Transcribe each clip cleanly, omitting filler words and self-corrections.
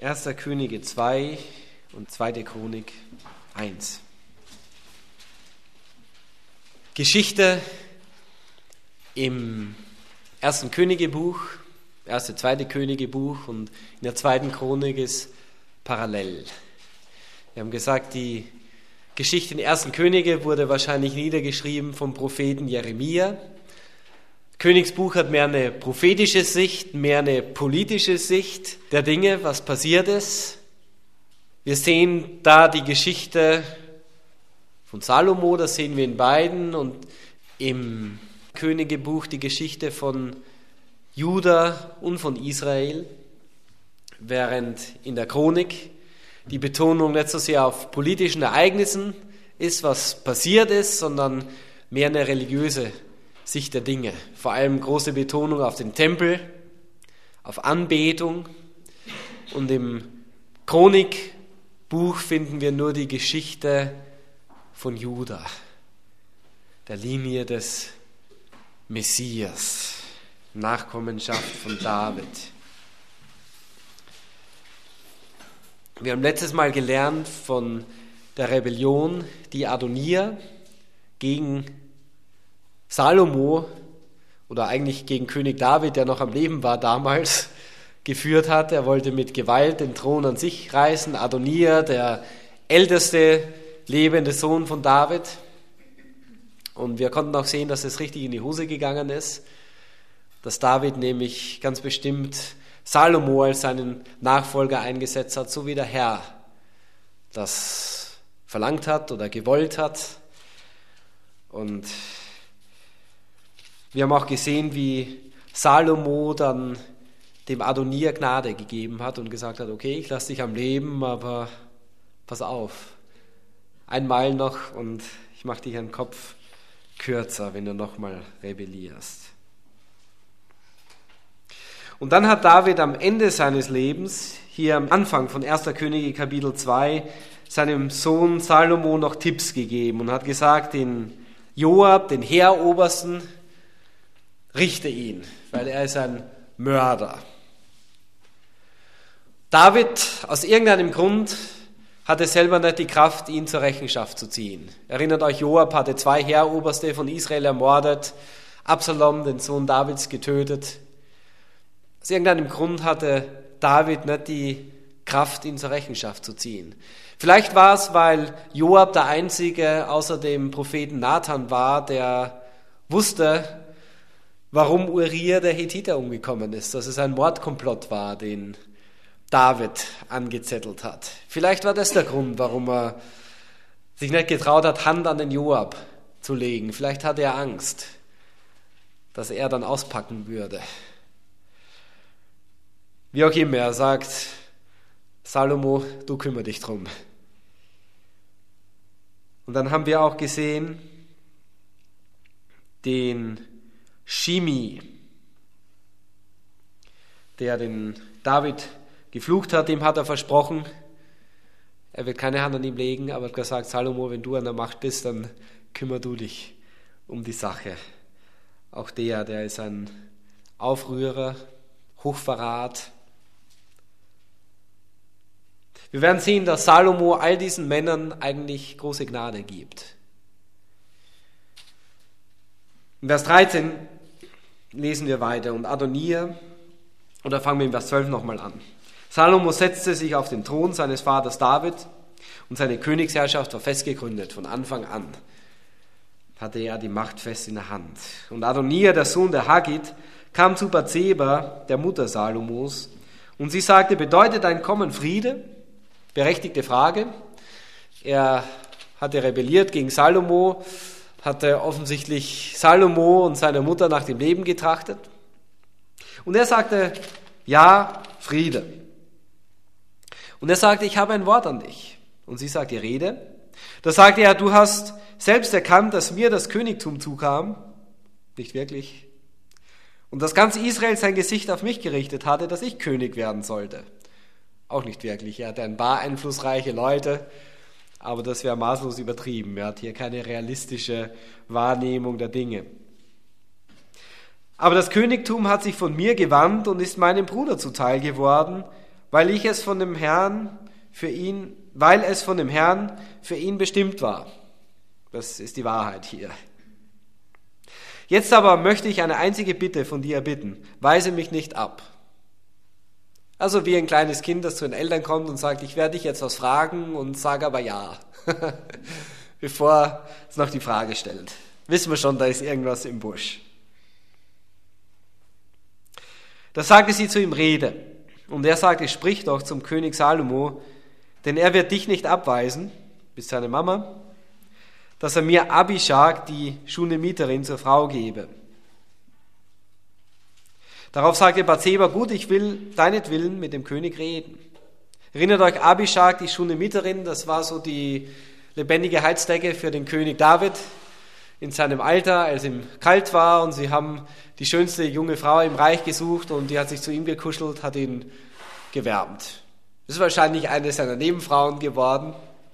1. Könige 2 und 2. Chronik 1. Geschichte im 1. Königebuch, 1. 2. Königebuch und in der 2. Chronik ist parallel. Wir haben gesagt, die Geschichte in 1. Könige wurde wahrscheinlich niedergeschrieben vom Propheten Jeremia. Königsbuch hat mehr eine prophetische Sicht, mehr eine politische Sicht der Dinge, was passiert ist. Wir sehen da die Geschichte von Salomo, das sehen wir in beiden, und im Königebuch die Geschichte von Juda und von Israel, während in der Chronik die Betonung nicht so sehr auf politischen Ereignissen ist, was passiert ist, sondern mehr eine religiöse Sicht der Dinge. Vor allem große Betonung auf den Tempel, auf Anbetung. Und im Chronikbuch finden wir nur die Geschichte von Juda, der Linie des Messias, Nachkommenschaft von David. Wir haben letztes Mal gelernt von der Rebellion, die Adonija gegen Salomo oder eigentlich gegen König David, der noch am Leben war damals, geführt hat. Er wollte mit Gewalt den Thron an sich reißen. Adonija, der älteste lebende Sohn von David. Und wir konnten auch sehen, dass es richtig in die Hose gegangen ist, dass David nämlich ganz bestimmt Salomo als seinen Nachfolger eingesetzt hat, so wie der Herr das verlangt hat oder gewollt hat. Und wir haben auch gesehen, wie Salomo dann dem Adonija Gnade gegeben hat und gesagt hat, okay, ich lasse dich am Leben, aber pass auf, einmal noch und ich mache dich einen Kopf kürzer, wenn du nochmal rebellierst. Und dann hat David am Ende seines Lebens, hier am Anfang von 1. Könige Kapitel 2, seinem Sohn Salomo noch Tipps gegeben und hat gesagt, den Joab, den Heerobersten, richte ihn, weil er ist ein Mörder. David, aus irgendeinem Grund, hatte selber nicht die Kraft, ihn zur Rechenschaft zu ziehen. Erinnert euch, Joab hatte 2 Heeroberste von Israel ermordet, Absalom, den Sohn Davids, getötet. Aus irgendeinem Grund hatte David nicht die Kraft, ihn zur Rechenschaft zu ziehen. Vielleicht war es, weil Joab der einzige außer dem Propheten Nathan war, der wusste, warum Uriah der Hethiter umgekommen ist, dass es ein Mordkomplott war, den David angezettelt hat. Vielleicht war das der Grund, warum er sich nicht getraut hat, Hand an den Joab zu legen. Vielleicht hatte er Angst, dass er dann auspacken würde. Wie auch immer, er sagt, Salomo, du kümmere dich drum. Und dann haben wir auch gesehen, den Shimi, der den David geflucht hat, dem hat er versprochen, er wird keine Hand an ihm legen, aber er hat gesagt, Salomo, wenn du an der Macht bist, dann kümmere du dich um die Sache. Auch der ist ein Aufrührer, Hochverrat. Wir werden sehen, dass Salomo all diesen Männern eigentlich große Gnade gibt. In Vers 13 lesen wir weiter. Und Adonija, und da fangen wir in Vers 12 nochmal an. Salomo setzte sich auf den Thron seines Vaters David und seine Königsherrschaft war fest gegründet. Von Anfang an hatte er die Macht fest in der Hand. Und Adonija, der Sohn der Haggit, kam zu Bathseba, der Mutter Salomos, und sie sagte, bedeutet dein Kommen Friede? Berechtigte Frage. Er hatte rebelliert gegen Salomo, hatte offensichtlich Salomo und seine Mutter nach dem Leben getrachtet. Und er sagte, ja, Friede. Und er sagte, ich habe ein Wort an dich. Und sie sagte, rede. Da sagte er, du hast selbst erkannt, dass mir das Königtum zukam. Nicht wirklich. Und dass ganz Israel sein Gesicht auf mich gerichtet hatte, dass ich König werden sollte. Auch nicht wirklich. Er hatte ein paar einflussreiche Leute, aber das wäre maßlos übertrieben. Er hat hier keine realistische Wahrnehmung der Dinge. Aber das Königtum hat sich von mir gewandt und ist meinem Bruder zuteil geworden, weil es von dem Herrn für ihn bestimmt war. Das ist die Wahrheit hier. Jetzt aber möchte ich eine einzige Bitte von dir erbitten. Weise mich nicht ab. Also wie ein kleines Kind, das zu den Eltern kommt und sagt, ich werde dich jetzt was fragen und sage aber ja. Bevor es noch die Frage stellt. Wissen wir schon, da ist irgendwas im Busch. Da sagte sie zu ihm, rede. Und er sagte, sprich doch zum König Salomo, denn er wird dich nicht abweisen, bist seine Mama, dass er mir Abishag, die Schunemiterin, zur Frau gebe. Darauf sagte Bathseba, gut, ich will deinetwillen mit dem König reden. Erinnert euch, Abishag, die Schunemiterin, das war so die lebendige Heizdecke für den König David in seinem Alter, als ihm kalt war, und sie haben die schönste junge Frau im Reich gesucht und die hat sich zu ihm gekuschelt, hat ihn gewärmt. Das ist wahrscheinlich eine seiner Nebenfrauen geworden.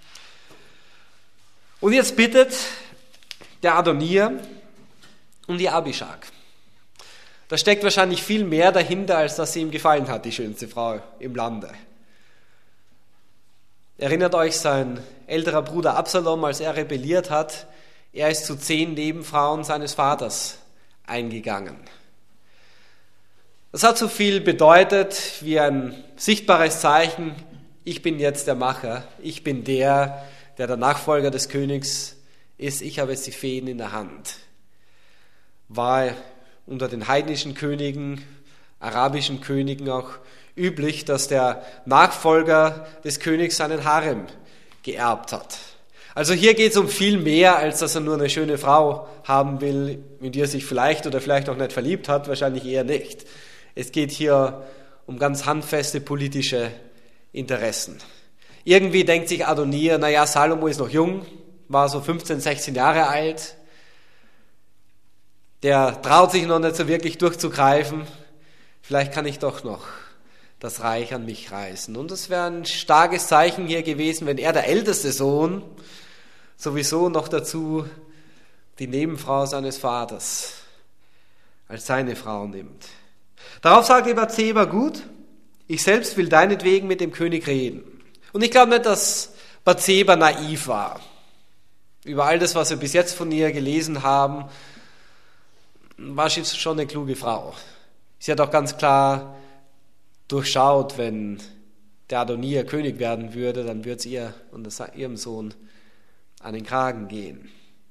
Und jetzt bittet der Adonija um die Abishag. Da steckt wahrscheinlich viel mehr dahinter, als dass sie ihm gefallen hat, die schönste Frau im Lande. Erinnert euch, sein älterer Bruder Absalom, als er rebelliert hat, er ist zu 10 Nebenfrauen seines Vaters eingegangen. Das hat so viel bedeutet wie ein sichtbares Zeichen, ich bin jetzt der Macher, ich bin der Nachfolger des Königs ist, ich habe jetzt die Fäden in der Hand. War unter den heidnischen Königen, arabischen Königen auch üblich, dass der Nachfolger des Königs seinen Harem geerbt hat. Also hier geht es um viel mehr, als dass er nur eine schöne Frau haben will, in die er sich vielleicht oder vielleicht auch nicht verliebt hat, wahrscheinlich eher nicht. Es geht hier um ganz handfeste politische Interessen. Irgendwie denkt sich Adonija, naja, Salomo ist noch jung, war so 15, 16 Jahre alt, der traut sich noch nicht so wirklich durchzugreifen, vielleicht kann ich doch noch das Reich an mich reißen. Und es wäre ein starkes Zeichen hier gewesen, wenn er, der älteste Sohn, sowieso noch dazu die Nebenfrau seines Vaters als seine Frau nimmt. Darauf sagte Bathseba, gut, ich selbst will deinetwegen mit dem König reden. Und ich glaube nicht, dass Bathseba naiv war. Über all das, was wir bis jetzt von ihr gelesen haben, war sie schon eine kluge Frau. Sie hat auch ganz klar durchschaut, wenn der Adonija König werden würde, dann würde es ihr und ihrem Sohn an den Kragen gehen.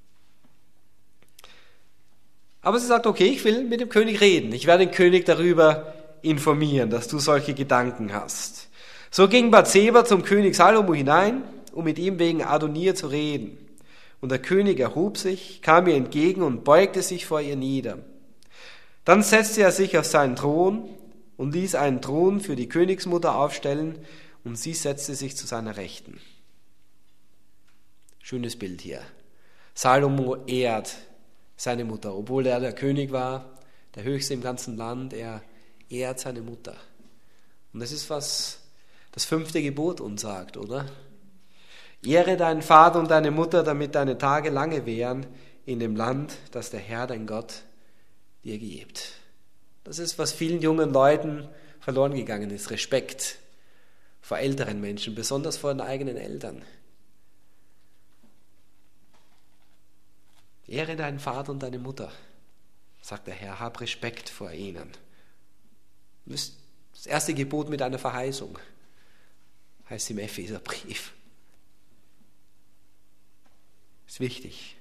Aber sie sagt, okay, ich will mit dem König reden. Ich werde den König darüber informieren, dass du solche Gedanken hast. So ging Bathseba zum König Salomo hinein, um mit ihm wegen Adonija zu reden. Und der König erhob sich, kam ihr entgegen und beugte sich vor ihr nieder. Dann setzte er sich auf seinen Thron und ließ einen Thron für die Königsmutter aufstellen, und sie setzte sich zu seiner Rechten. Schönes Bild hier. Salomo ehrt seine Mutter, obwohl er der König war, der Höchste im ganzen Land, er ehrt seine Mutter. Und das ist, was das 5. Gebot uns sagt, oder? Ehre deinen Vater und deine Mutter, damit deine Tage lange währen in dem Land, das der Herr, dein Gott, dir gibt. Das ist, was vielen jungen Leuten verloren gegangen ist. Respekt vor älteren Menschen, besonders vor den eigenen Eltern. Ehre deinen Vater und deine Mutter, sagt der Herr, hab Respekt vor ihnen. Das erste Gebot mit einer Verheißung, heißt im Epheserbrief. Ist wichtig.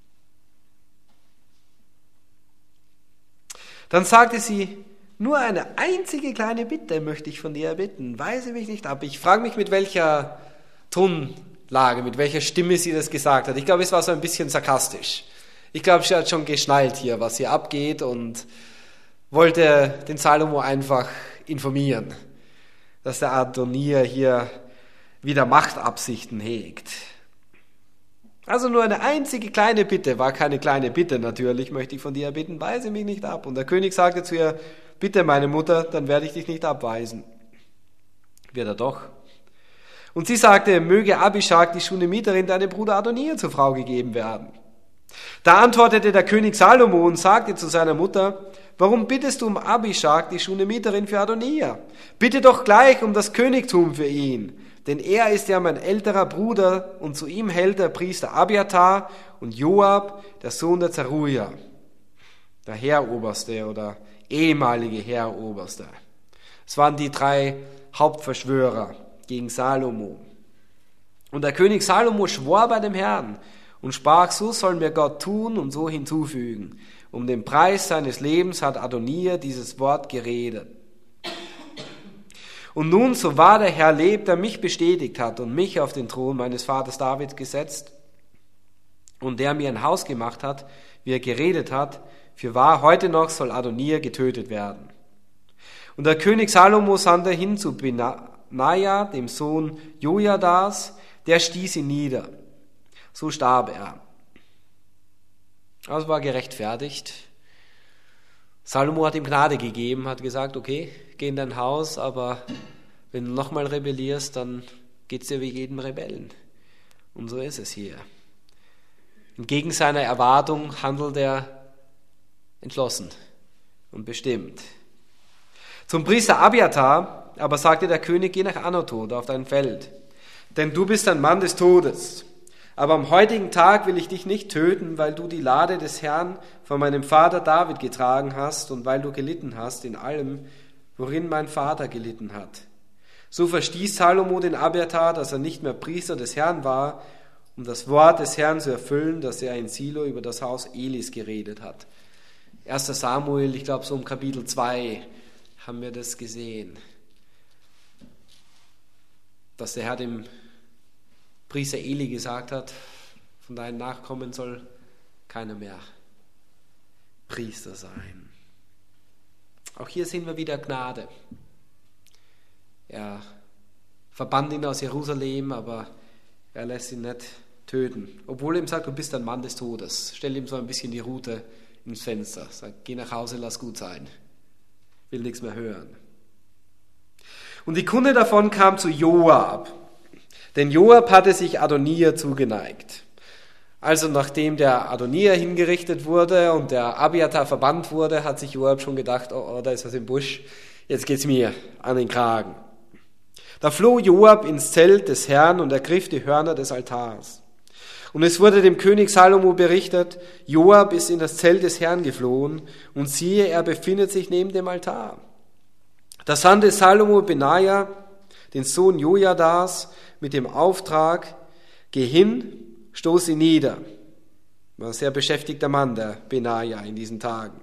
Dann sagte sie, nur eine einzige kleine Bitte möchte ich von dir erbitten. Weise mich nicht ab. Ich frage mich, mit welcher Tonlage, mit welcher Stimme sie das gesagt hat. Ich glaube, es war so ein bisschen sarkastisch. Ich glaube, sie hat schon geschnallt hier, was hier abgeht, und wollte den Salomo einfach informieren, dass der Adonija hier wieder Machtabsichten hegt. Also nur eine einzige kleine Bitte, war keine kleine Bitte natürlich, möchte ich von dir bitten, weise mich nicht ab. Und der König sagte zu ihr, bitte meine Mutter, dann werde ich dich nicht abweisen. Wird er doch. Und sie sagte, möge Abishag, die Shunemiterin, deinem Bruder Adonija zur Frau gegeben werden. Da antwortete der König Salomo und sagte zu seiner Mutter, warum bittest du um Abishag, die Shunemiterin, für Adonija? Bitte doch gleich um das Königtum für ihn, denn er ist ja mein älterer Bruder und zu ihm hält der Priester Abiathar und Joab, der Sohn der Zeruja, der Heeroberste oder ehemalige Heeroberste. Es waren die 3 Hauptverschwörer gegen Salomo. Und der König Salomo schwor bei dem Herrn und sprach, so soll mir Gott tun und so hinzufügen. Um den Preis seines Lebens hat Adonija dieses Wort geredet. Und nun, so wahr der Herr lebt, der mich bestätigt hat und mich auf den Thron meines Vaters David gesetzt und der mir ein Haus gemacht hat, wie er geredet hat, fürwahr, heute noch soll Adonija getötet werden. Und der König Salomo sandte hin zu Benaja, dem Sohn Jojadas, der stieß ihn nieder. So starb er. Also war gerechtfertigt. Salomo hat ihm Gnade gegeben, hat gesagt, okay, geh in dein Haus, aber wenn du nochmal rebellierst, dann geht's dir wie jedem Rebellen. Und so ist es hier. Entgegen seiner Erwartung handelt er entschlossen und bestimmt. Zum Priester Abiathar aber sagte der König, geh nach Anatot auf dein Feld, denn du bist ein Mann des Todes. Aber am heutigen Tag will ich dich nicht töten, weil du die Lade des Herrn von meinem Vater David getragen hast und weil du gelitten hast in allem, worin mein Vater gelitten hat. So verstieß Salomo den Abiathar, dass er nicht mehr Priester des Herrn war, um das Wort des Herrn zu erfüllen, das er in Silo über das Haus Elis geredet hat. 1. Samuel, ich glaube so um Kapitel 2 haben wir das gesehen, dass der Herr dem Priester Eli gesagt hat, von deinen Nachkommen soll keiner mehr Priester sein. Auch hier sehen wir wieder Gnade. Er verbannt ihn aus Jerusalem, aber er lässt ihn nicht töten. Obwohl er ihm sagt, du bist ein Mann des Todes. Stell ihm so ein bisschen die Rute ins Fenster. Sagt, geh nach Hause, lass gut sein. Will nichts mehr hören. Und die Kunde davon kam zu Joab. Denn Joab hatte sich Adonija zugeneigt. Also nachdem der Adonija hingerichtet wurde und der Abiathar verbannt wurde, hat sich Joab schon gedacht, oh, da ist was im Busch, jetzt geht's mir an den Kragen. Da floh Joab ins Zelt des Herrn und ergriff die Hörner des Altars. Und es wurde dem König Salomo berichtet, Joab ist in das Zelt des Herrn geflohen und siehe, er befindet sich neben dem Altar. Da sandte Salomo Benaja, den Sohn Jojadas, mit dem Auftrag, geh hin, stoß ihn nieder. War ein sehr beschäftigter Mann, der Benaja in diesen Tagen.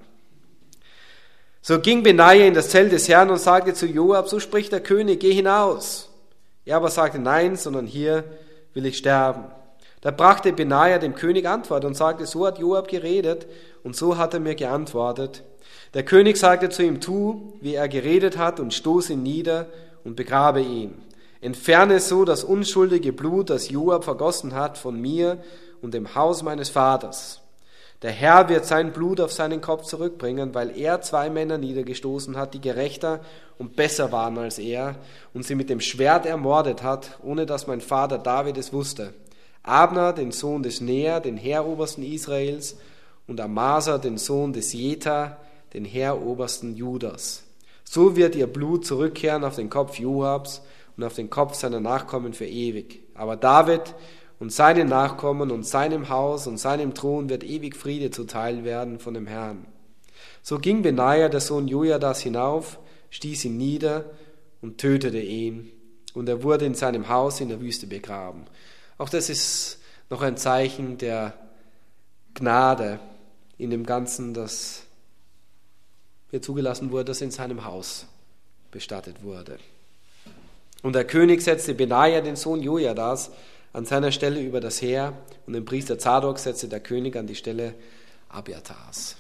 So ging Benaja in das Zelt des Herrn und sagte zu Joab, so spricht der König, geh hinaus. Er aber sagte, nein, sondern hier will ich sterben. Da brachte Benaja dem König Antwort und sagte, so hat Joab geredet und so hat er mir geantwortet. Der König sagte zu ihm, tu, wie er geredet hat und stoß ihn nieder und begrabe ihn. Entferne so das unschuldige Blut, das Joab vergossen hat, von mir und dem Haus meines Vaters. Der Herr wird sein Blut auf seinen Kopf zurückbringen, weil er 2 Männer niedergestoßen hat, die gerechter und besser waren als er und sie mit dem Schwert ermordet hat, ohne dass mein Vater David es wusste. Abner, den Sohn des Ner, den Heerobersten Israels, und Amasa, den Sohn des Jeta, den Heerobersten Judas. So wird ihr Blut zurückkehren auf den Kopf Joabs und auf den Kopf seiner Nachkommen für ewig. Aber David und seinen Nachkommen und seinem Haus und seinem Thron wird ewig Friede zuteil werden von dem Herrn. So ging Benaja, der Sohn Jojadas, hinauf, stieß ihn nieder und tötete ihn. Und er wurde in seinem Haus in der Wüste begraben. Auch das ist noch ein Zeichen der Gnade in dem Ganzen, dass hier zugelassen wurde, dass in seinem Haus bestattet wurde. Und der König setzte Benaja, den Sohn Jojadas, an seiner Stelle über das Heer und den Priester Zadok setzte der König an die Stelle Abiathars.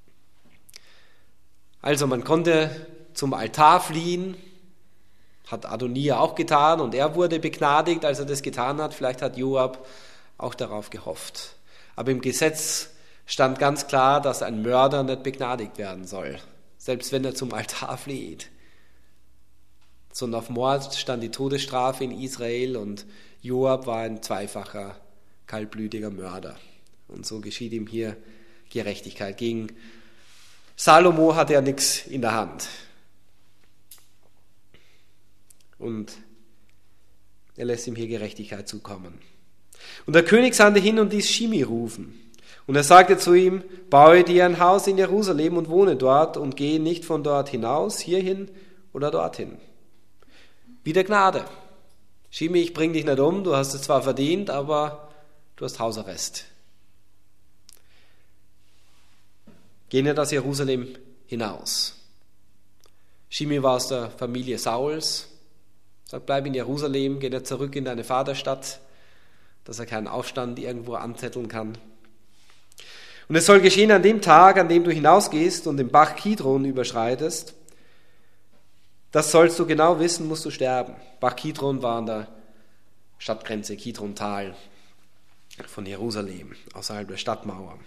Also man konnte zum Altar fliehen, hat Adonija auch getan und er wurde begnadigt, als er das getan hat. Vielleicht hat Joab auch darauf gehofft. Aber im Gesetz stand ganz klar, dass ein Mörder nicht begnadigt werden soll, selbst wenn er zum Altar flieht. Sondern auf Mord stand die Todesstrafe in Israel und Joab war ein zweifacher, kaltblütiger Mörder. Und so geschieht ihm hier Gerechtigkeit. Gegen Salomo hatte ja nichts in der Hand. Und er lässt ihm hier Gerechtigkeit zukommen. Und der König sandte hin und ließ Shimi rufen. Und er sagte zu ihm, baue dir ein Haus in Jerusalem und wohne dort und gehe nicht von dort hinaus, hierhin oder dorthin. Wieder Gnade. Shimi, ich bring dich nicht um, du hast es zwar verdient, aber du hast Hausarrest. Geh nicht aus Jerusalem hinaus. Shimi war aus der Familie Sauls. Sagt, bleib in Jerusalem, geh nicht zurück in deine Vaterstadt, dass er keinen Aufstand irgendwo anzetteln kann. Und es soll geschehen an dem Tag, an dem du hinausgehst und den Bach Kidron überschreitest. Das sollst du genau wissen, musst du sterben. Bach Kidron war an der Stadtgrenze, Kidron-Tal von Jerusalem, außerhalb der Stadtmauer.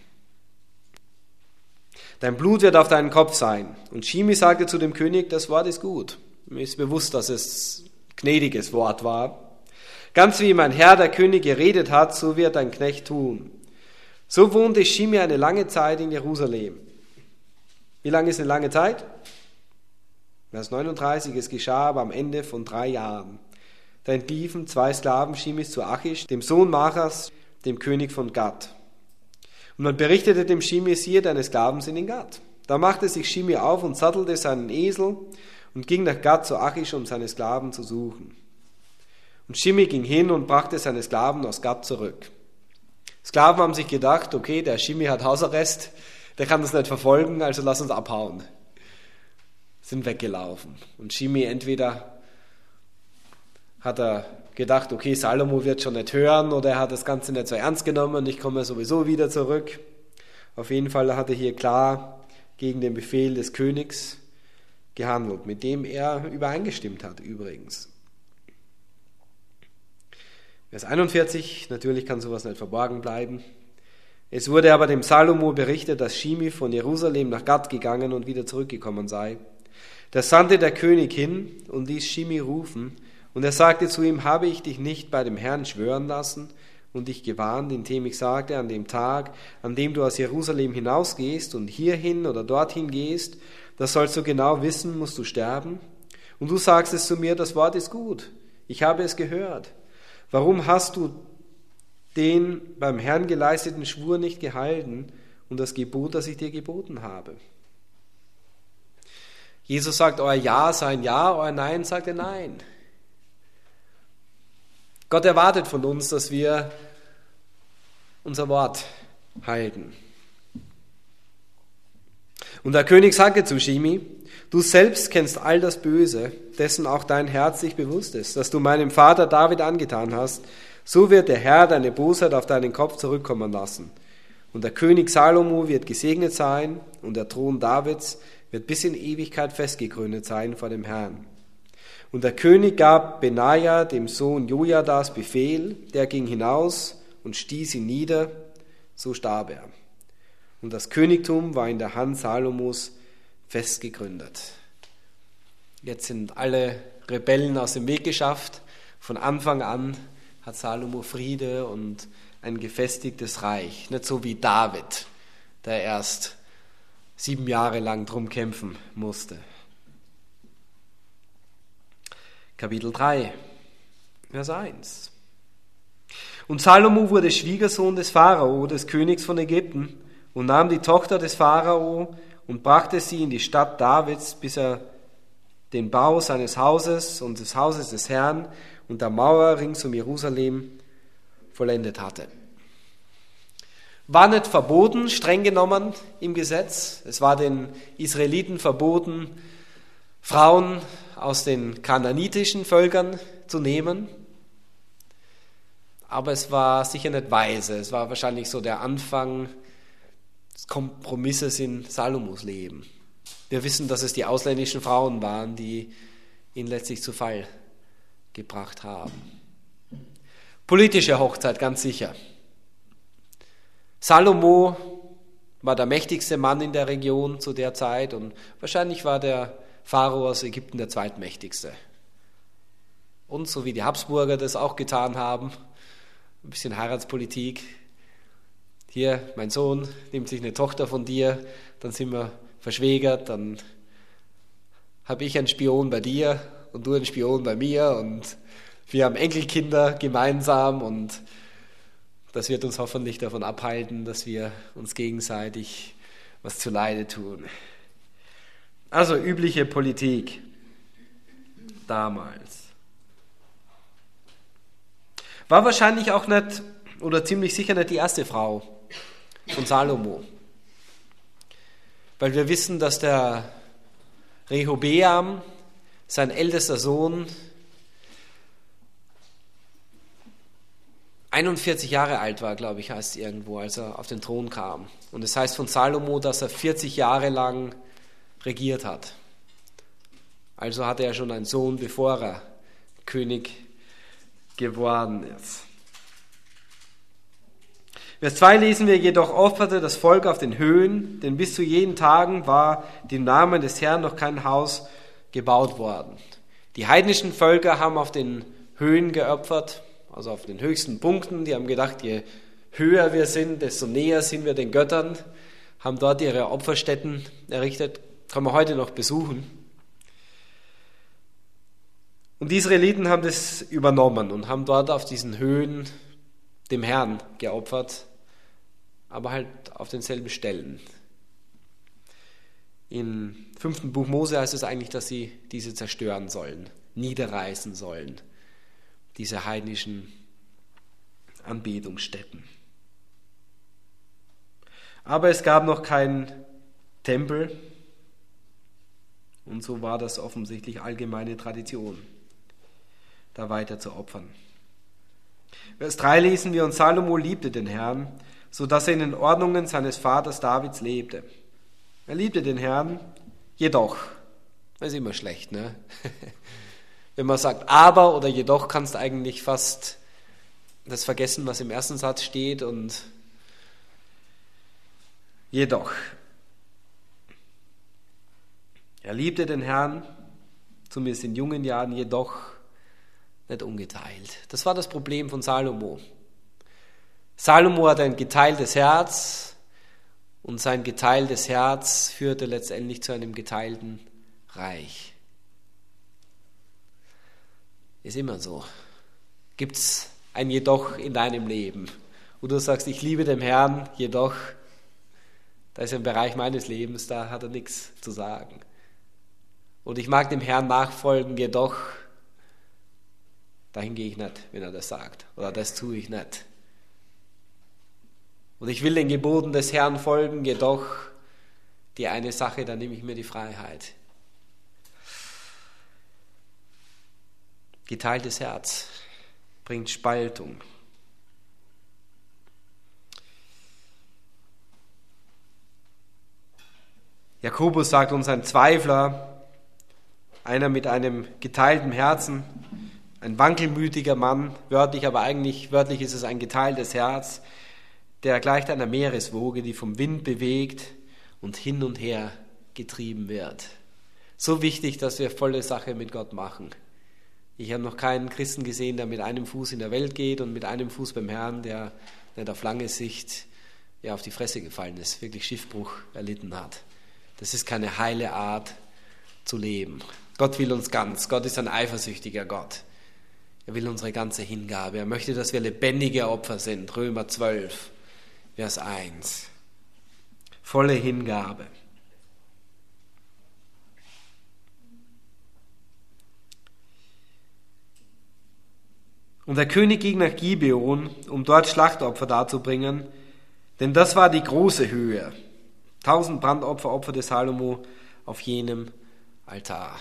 Dein Blut wird auf deinen Kopf sein. Und Shimi sagte zu dem König, das Wort ist gut. Mir ist bewusst, dass es gnädiges Wort war. Ganz wie mein Herr, der König, geredet hat, so wird dein Knecht tun. So wohnte Shimi eine lange Zeit in Jerusalem. Wie lange ist eine lange Zeit? Vers 39, es geschah aber am Ende von 3 Jahren. Da entliefen 2 Sklaven Shimis zu Achish, dem Sohn Machas, dem König von Gad. Und man berichtete dem Shimi, siehe, deine Sklaven sind in Gad. Da machte sich Shimi auf und sattelte seinen Esel und ging nach Gad zu Achish, um seine Sklaven zu suchen. Und Shimi ging hin und brachte seine Sklaven aus Gad zurück. Sklaven haben sich gedacht, okay, der Shimi hat Hausarrest, der kann uns nicht verfolgen, also lass uns abhauen. Sind weggelaufen. Und Shimi entweder hat er gedacht, okay, Salomo wird schon nicht hören, oder er hat das Ganze nicht so ernst genommen, ich komme sowieso wieder zurück. Auf jeden Fall hat er hier klar gegen den Befehl des Königs gehandelt, mit dem er übereingestimmt hat übrigens. Vers 41, natürlich kann sowas nicht verborgen bleiben. Es wurde aber dem Salomo berichtet, dass Shimi von Jerusalem nach Gad gegangen und wieder zurückgekommen sei. Da sandte der König hin und ließ Shimi rufen, und er sagte zu ihm, habe ich dich nicht bei dem Herrn schwören lassen und dich gewarnt, indem ich sagte, an dem Tag, an dem du aus Jerusalem hinausgehst und hierhin oder dorthin gehst, das sollst du genau wissen, musst du sterben. Und du sagst es zu mir, das Wort ist gut, ich habe es gehört. Warum hast du den beim Herrn geleisteten Schwur nicht gehalten und das Gebot, das ich dir geboten habe? Jesus sagt, euer Ja sei ein Ja, euer Nein sagt er Nein. Gott erwartet von uns, dass wir unser Wort halten. Und der König sagte zu Shimi, du selbst kennst all das Böse, dessen auch dein Herz sich bewusst ist, dass du meinem Vater David angetan hast. So wird der Herr deine Bosheit auf deinen Kopf zurückkommen lassen. Und der König Salomo wird gesegnet sein und der Thron Davids wird bis in Ewigkeit festgegründet sein vor dem Herrn. Und der König gab Benaja, dem Sohn Jojadas, Befehl, der ging hinaus und stieß ihn nieder, so starb er. Und das Königtum war in der Hand Salomos festgegründet. Jetzt sind alle Rebellen aus dem Weg geschafft. Von Anfang an hat Salomo Friede und ein gefestigtes Reich. Nicht so wie David, der erst 7 Jahre lang drum kämpfen musste. Kapitel 3, Vers 1. Und Salomo wurde Schwiegersohn des Pharao, des Königs von Ägypten, und nahm die Tochter des Pharao und brachte sie in die Stadt Davids, bis er den Bau seines Hauses und des Hauses des Herrn und der Mauer rings um Jerusalem vollendet hatte. War nicht verboten, streng genommen im Gesetz. Es war den Israeliten verboten, Frauen aus den kanaanitischen Völkern zu nehmen. Aber es war sicher nicht weise. Es war wahrscheinlich so der Anfang des Kompromisses in Salomos Leben. Wir wissen, dass es die ausländischen Frauen waren, die ihn letztlich zu Fall gebracht haben. Politische Hochzeit, ganz sicher. Salomo war der mächtigste Mann in der Region zu der Zeit und wahrscheinlich war der Pharao aus Ägypten der zweitmächtigste. Und so wie die Habsburger das auch getan haben, ein bisschen Heiratspolitik. Hier, mein Sohn nimmt sich eine Tochter von dir, dann sind wir verschwägert, dann habe ich einen Spion bei dir und du einen Spion bei mir und wir haben Enkelkinder gemeinsam und das wird uns hoffentlich davon abhalten, dass wir uns gegenseitig was zuleide tun. Also übliche Politik damals. War wahrscheinlich auch nicht oder ziemlich sicher nicht die erste Frau von Salomo. Weil wir wissen, dass der Rehobeam, sein ältester Sohn, 41 Jahre alt war, glaube ich, heißt es irgendwo, als er auf den Thron kam. Und es heißt von Salomo, dass er 40 Jahre lang regiert hat. Also hatte er schon einen Sohn, bevor er König geworden ist. Vers 2 lesen wir, jedoch opferte das Volk auf den Höhen, denn bis zu jenen Tagen war dem Namen des Herrn noch kein Haus gebaut worden. Die heidnischen Völker haben auf den Höhen geopfert, also auf den höchsten Punkten. Die haben gedacht, je höher wir sind, desto näher sind wir den Göttern, haben dort ihre Opferstätten errichtet, kann man heute noch besuchen. Und die Israeliten haben das übernommen und haben dort auf diesen Höhen dem Herrn geopfert, aber halt auf denselben Stellen. Im 5. Buch Mose heißt es eigentlich, dass sie diese zerstören sollen, niederreißen sollen, diese heidnischen Anbetungsstätten. Aber es gab noch keinen Tempel und so war das offensichtlich allgemeine Tradition, da weiter zu opfern. Vers 3 lesen wir, und Salomo liebte den Herrn, so dass er in den Ordnungen seines Vaters Davids lebte. Er liebte den Herrn, jedoch, das ist immer schlecht, ne? Wenn man sagt aber oder jedoch, kannst du eigentlich fast das vergessen, was im ersten Satz steht und jedoch. Er liebte den Herrn, zumindest in jungen Jahren, jedoch nicht ungeteilt. Das war das Problem von Salomo. Salomo hatte ein geteiltes Herz und sein geteiltes Herz führte letztendlich zu einem geteilten Reich. Ist immer so. Gibt es ein Jedoch in deinem Leben, wo du sagst, ich liebe den Herrn, jedoch, da ist ein Bereich meines Lebens, da hat er nichts zu sagen. Und ich mag dem Herrn nachfolgen, jedoch, dahin gehe ich nicht, wenn er das sagt. Oder das tue ich nicht. Und ich will den Geboten des Herrn folgen, jedoch die eine Sache, da nehme ich mir die Freiheit. Geteiltes Herz bringt Spaltung. Jakobus sagt uns, ein Zweifler, einer mit einem geteilten Herzen, ein wankelmütiger Mann, wörtlich, aber eigentlich wörtlich ist es ein geteiltes Herz, der gleicht einer Meereswoge, die vom Wind bewegt und hin und her getrieben wird. So wichtig, dass wir volle Sache mit Gott machen. Ich habe noch keinen Christen gesehen, der mit einem Fuß in der Welt geht und mit einem Fuß beim Herrn, der nicht auf lange Sicht auf die Fresse gefallen ist, wirklich Schiffbruch erlitten hat. Das ist keine heile Art zu leben. Gott will uns ganz. Gott ist ein eifersüchtiger Gott. Er will unsere ganze Hingabe. Er möchte, dass wir lebendige Opfer sind. Römer 12, Vers 1. Volle Hingabe. Und der König ging nach Gibeon, um dort Schlachtopfer darzubringen, denn das war die große Höhe. 1000 Brandopfer opferte Salomo auf jenem Altar.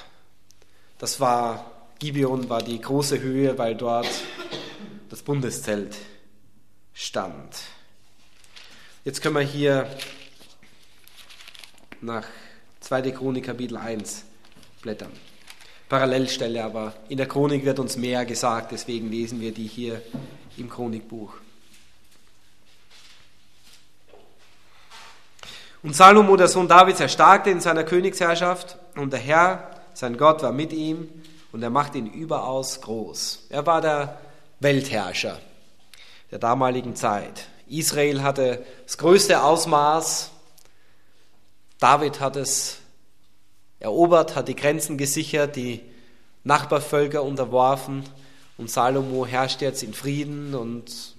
Gibeon war die große Höhe, weil dort das Bundeszelt stand. Jetzt können wir hier nach 2. Chronik Kapitel 1 blättern. Parallelstelle, aber in der Chronik wird uns mehr gesagt, deswegen lesen wir die hier im Chronikbuch. Und Salomo, der Sohn Davids, erstarkte in seiner Königsherrschaft und der Herr, sein Gott, war mit ihm und er machte ihn überaus groß. Er war der Weltherrscher der damaligen Zeit. Israel hatte das größte Ausmaß David hat es erobert, hat die Grenzen gesichert, die Nachbarvölker unterworfen und Salomo herrscht jetzt in Frieden und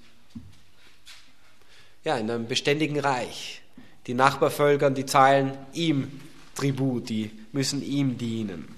in einem beständigen Reich. Die Nachbarvölker, die zahlen ihm Tribut, die müssen ihm dienen.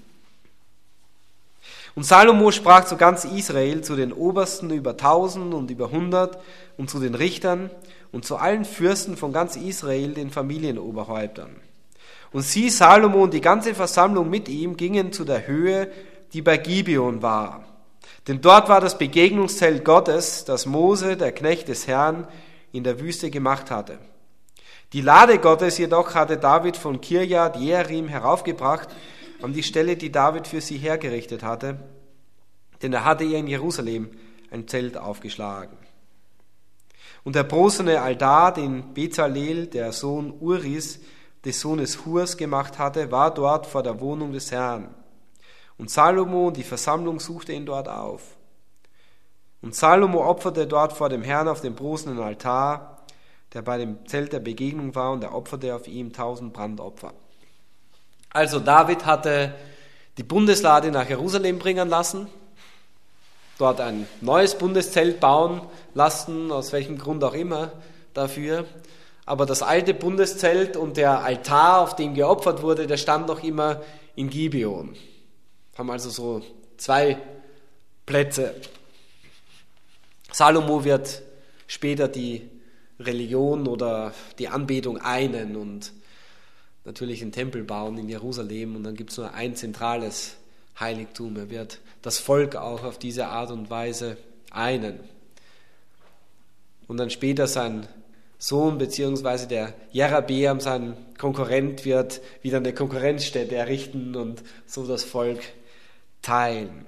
Und Salomo sprach zu ganz Israel, zu den Obersten über 1000 und über 100 und zu den Richtern und zu allen Fürsten von ganz Israel, den Familienoberhäuptern. Und sie, Salomo und die ganze Versammlung mit ihm, gingen zu der Höhe, die bei Gibeon war. Denn dort war das Begegnungszelt Gottes, das Mose, der Knecht des Herrn, in der Wüste gemacht hatte. Die Lade Gottes jedoch hatte David von Kirjat Jearim heraufgebracht, an die Stelle, die David für sie hergerichtet hatte, denn er hatte ihr in Jerusalem ein Zelt aufgeschlagen. Und der bronzene Altar, den Bezalel, der Sohn Uris, des Sohnes Hurs, gemacht hatte, war dort vor der Wohnung des Herrn. Und Salomo und die Versammlung suchte ihn dort auf. Und Salomo opferte dort vor dem Herrn auf dem bronzenen Altar, der bei dem Zelt der Begegnung war, und er opferte auf ihm 1000 Brandopfer. Also David hatte die Bundeslade nach Jerusalem bringen lassen, dort ein neues Bundeszelt bauen lassen, aus welchem Grund auch immer dafür. Aber das alte Bundeszelt und der Altar, auf dem geopfert wurde, der stand noch immer in Gibeon. Haben also so 2 Plätze. Salomo wird später die Religion oder die Anbetung einen und natürlich einen Tempel bauen in Jerusalem, und dann gibt es nur ein zentrales Heiligtum. Er wird das Volk auch auf diese Art und Weise einen. Und dann später sein Sohn bzw. der Jerobeam, sein Konkurrent, wird wieder eine Konkurrenzstätte errichten und so das Volk teilen.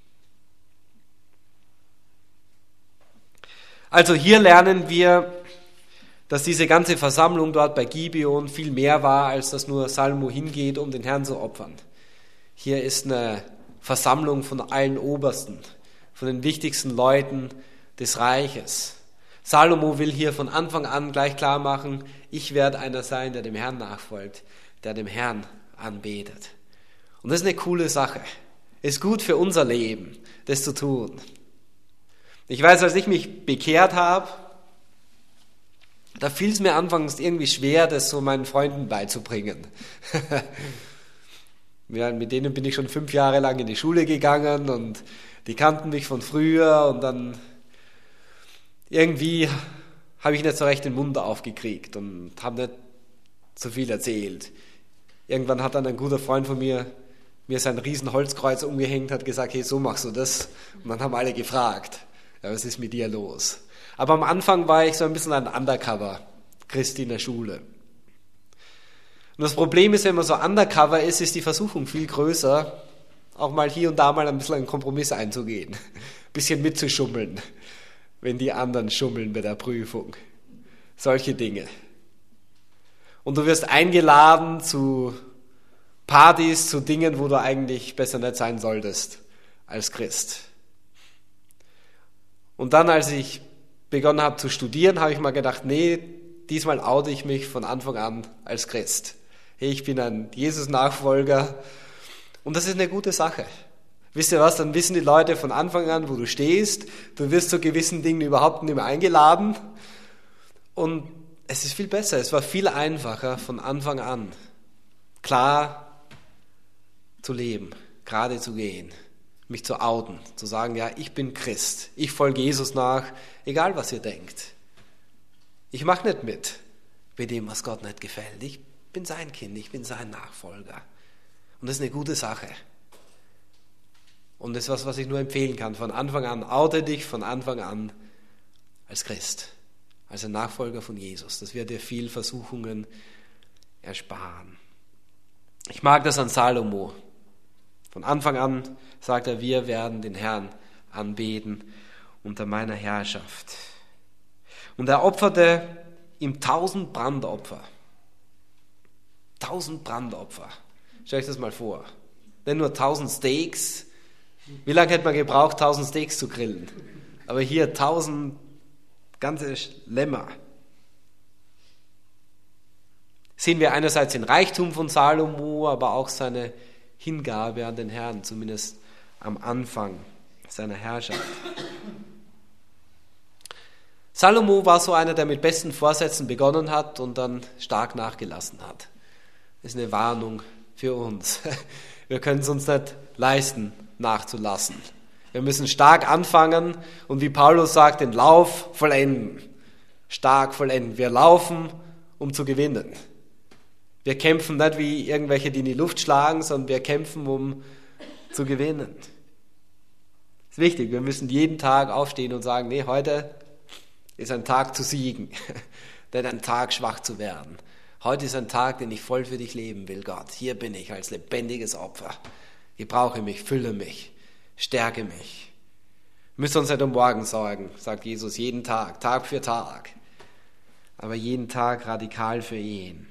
Also hier lernen wir, dass diese ganze Versammlung dort bei Gibeon viel mehr war, als dass nur Salomo hingeht, um den Herrn zu opfern. Hier ist eine Versammlung von allen Obersten, von den wichtigsten Leuten des Reiches. Salomo will hier von Anfang an gleich klar machen, ich werde einer sein, der dem Herrn nachfolgt, der dem Herrn anbetet. Und das ist eine coole Sache. Ist gut für unser Leben, das zu tun. Ich weiß, als ich mich bekehrt habe, da fiel es mir anfangs irgendwie schwer, das so meinen Freunden beizubringen. Ja, mit denen bin ich schon 5 Jahre lang in die Schule gegangen und die kannten mich von früher, und dann irgendwie habe ich nicht so recht den Mund aufgekriegt und habe nicht so viel erzählt. Irgendwann hat dann ein guter Freund von mir sein riesen Holzkreuz umgehängt, hat gesagt, hey, so machst du das. Und dann haben alle gefragt, ja, was ist mit dir los? Aber am Anfang war ich so ein bisschen ein Undercover-Christ in der Schule. Und das Problem ist, wenn man so undercover ist, ist die Versuchung viel größer, auch mal hier und da mal ein bisschen einen Kompromiss einzugehen, ein bisschen mitzuschummeln, wenn die anderen schummeln bei der Prüfung. Solche Dinge. Und du wirst eingeladen zu Partys, zu Dingen, wo du eigentlich besser nicht sein solltest als Christ. Und dann, als ich begonnen habe zu studieren, habe ich mal gedacht, nee, diesmal oute ich mich von Anfang an als Christ. Hey, ich bin ein Jesus-Nachfolger, und das ist eine gute Sache. Wisst ihr was, dann wissen die Leute von Anfang an, wo du stehst, du wirst zu gewissen Dingen überhaupt nicht mehr eingeladen, und es ist viel besser, es war viel einfacher von Anfang an, klar zu leben, gerade zu gehen, mich zu outen, zu sagen, ja, ich bin Christ, ich folge Jesus nach, egal was ihr denkt. Ich mache nicht mit dem, was Gott nicht gefällt. Ich bin sein Kind, ich bin sein Nachfolger. Und das ist eine gute Sache. Und das ist was ich nur empfehlen kann. Von Anfang an, oute dich von Anfang an als Christ, als ein Nachfolger von Jesus. Das wird dir viel Versuchungen ersparen. Ich mag das an Salomo. Von Anfang an sagt er, wir werden den Herrn anbeten unter meiner Herrschaft. Und er opferte ihm 1000 Brandopfer. 1000 Brandopfer. Stellt euch das mal vor. Nicht nur 1000 Steaks. Wie lange hätte man gebraucht, 1000 Steaks zu grillen? Aber hier 1000 ganze Lämmer. sehen wir einerseits den Reichtum von Salomo, aber auch seine Hingabe an den Herrn, zumindest am Anfang seiner Herrschaft. Salomo war so einer, der mit besten Vorsätzen begonnen hat und dann stark nachgelassen hat. Das ist eine Warnung für uns. Wir können es uns nicht leisten, nachzulassen. Wir müssen stark anfangen und wie Paulus sagt, den Lauf vollenden. Stark vollenden. Wir laufen, um zu gewinnen. Wir kämpfen nicht wie irgendwelche, die in die Luft schlagen, sondern wir kämpfen, um zu gewinnen. Das ist wichtig, wir müssen jeden Tag aufstehen und sagen, nee, heute ist ein Tag zu siegen, nicht ein Tag schwach zu werden. Heute ist ein Tag, den ich voll für dich leben will, Gott. Hier bin ich als lebendiges Opfer. Gebrauche mich, fülle mich, stärke mich. Wir müssen uns nicht um morgen sorgen, sagt Jesus, jeden Tag, Tag für Tag. Aber jeden Tag radikal für ihn.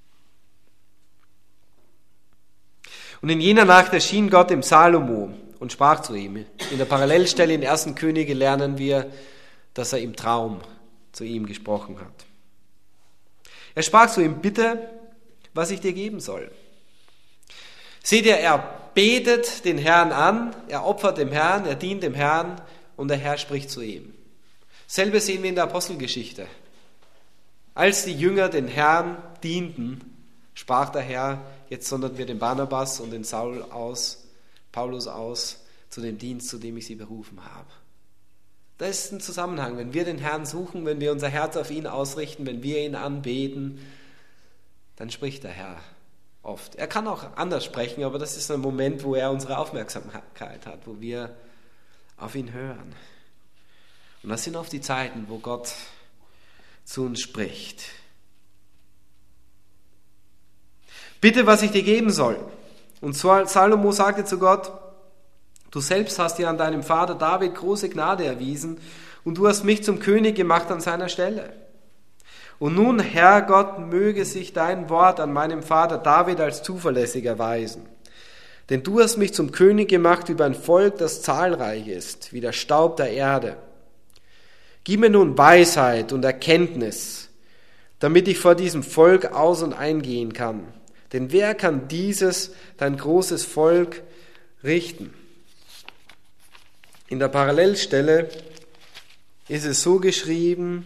Und in jener Nacht erschien Gott dem Salomo und sprach zu ihm. In der Parallelstelle in 1. Könige lernen wir, dass er im Traum zu ihm gesprochen hat. Er sprach zu ihm, bitte, was ich dir geben soll. Seht ihr, er betet den Herrn an, er opfert dem Herrn, er dient dem Herrn und der Herr spricht zu ihm. Selbe sehen wir in der Apostelgeschichte. Als die Jünger den Herrn dienten, sprach der Herr, jetzt sondern wir den Barnabas und den Paulus aus zu dem Dienst, zu dem ich sie berufen habe. Da ist ein Zusammenhang. Wenn wir den Herrn suchen, wenn wir unser Herz auf ihn ausrichten, wenn wir ihn anbeten, dann spricht der Herr oft. Er kann auch anders sprechen, aber das ist ein Moment, wo er unsere Aufmerksamkeit hat, wo wir auf ihn hören. Und das sind oft die Zeiten, wo Gott zu uns spricht. Bitte, was ich dir geben soll. Und Salomo sagte zu Gott, du selbst hast dir an deinem Vater David große Gnade erwiesen und du hast mich zum König gemacht an seiner Stelle. Und nun, Herr Gott, möge sich dein Wort an meinem Vater David als zuverlässig erweisen. Denn du hast mich zum König gemacht über ein Volk, das zahlreich ist, wie der Staub der Erde. Gib mir nun Weisheit und Erkenntnis, damit ich vor diesem Volk aus- und eingehen kann. Denn wer kann dieses, dein großes Volk, richten? In der Parallelstelle ist es so geschrieben,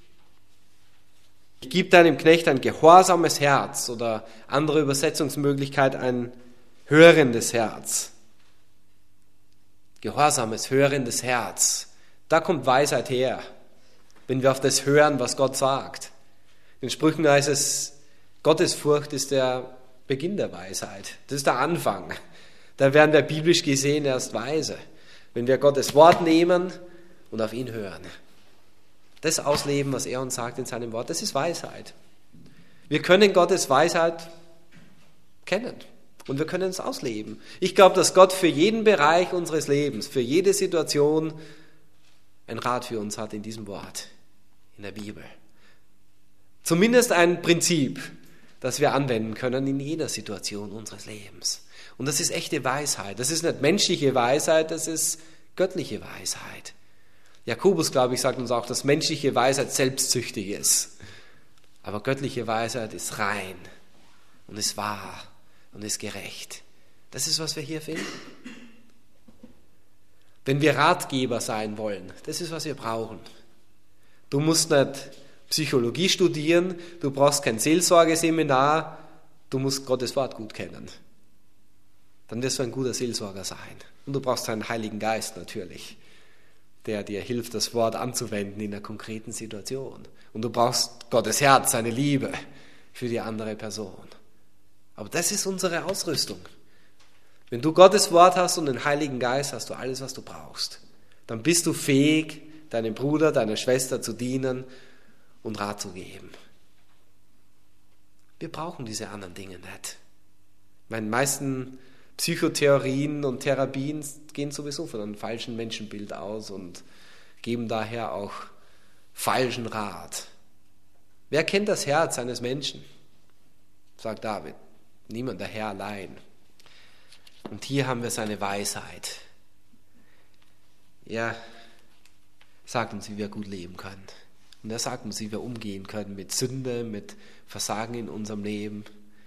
gib deinem Knecht ein gehorsames Herz oder andere Übersetzungsmöglichkeit ein hörendes Herz. Gehorsames, hörendes Herz. Da kommt Weisheit her, wenn wir auf das hören, was Gott sagt. In Sprüchen heißt es, Gottesfurcht ist der Beginn der Weisheit. Das ist der Anfang. Da werden wir biblisch gesehen erst weise. Wenn wir Gottes Wort nehmen und auf ihn hören. Das ausleben, was er uns sagt in seinem Wort, das ist Weisheit. Wir können Gottes Weisheit kennen und wir können es ausleben. Ich glaube, dass Gott für jeden Bereich unseres Lebens, für jede Situation ein Rat für uns hat in diesem Wort, in der Bibel. Zumindest ein Prinzip, das wir anwenden können in jeder Situation unseres Lebens. Und das ist echte Weisheit. Das ist nicht menschliche Weisheit, das ist göttliche Weisheit. Jakobus, glaube ich, sagt uns auch, dass menschliche Weisheit selbstsüchtig ist. Aber göttliche Weisheit ist rein und ist wahr und ist gerecht. Das ist, was wir hier finden. Wenn wir Ratgeber sein wollen, das ist, was wir brauchen. Du musst nicht Psychologie studieren, du brauchst kein Seelsorgeseminar, du musst Gottes Wort gut kennen. Dann wirst du ein guter Seelsorger sein. Und du brauchst einen Heiligen Geist natürlich, der dir hilft, das Wort anzuwenden in einer konkreten Situation. Und du brauchst Gottes Herz, seine Liebe für die andere Person. Aber das ist unsere Ausrüstung. Wenn du Gottes Wort hast und den Heiligen Geist, hast du alles, was du brauchst. Dann bist du fähig, deinem Bruder, deiner Schwester zu dienen und Rat zu geben. Wir brauchen diese anderen Dinge nicht. Meine meisten Psychotheorien und Therapien gehen sowieso von einem falschen Menschenbild aus und geben daher auch falschen Rat. Wer kennt das Herz eines Menschen? Sagt David. Niemand, der Herr allein. Und hier haben wir seine Weisheit. Er sagt uns, wie wir gut leben können. Und er sagt uns, wie wir umgehen können mit Sünde, mit Versagen in unserem Leben,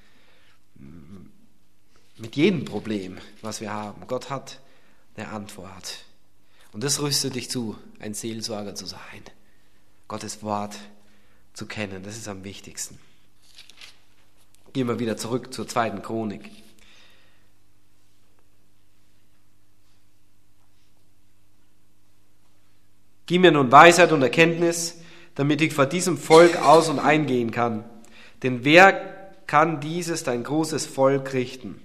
mit jedem Problem, was wir haben. Gott hat eine Antwort. Und das rüstet dich zu, ein Seelsorger zu sein. Gottes Wort zu kennen, das ist am wichtigsten. Gehen wir wieder zurück zur 2. Chronik. Gib mir nun Weisheit und Erkenntnis, damit ich vor diesem Volk aus- und eingehen kann. Denn wer kann dieses, dein großes Volk, richten?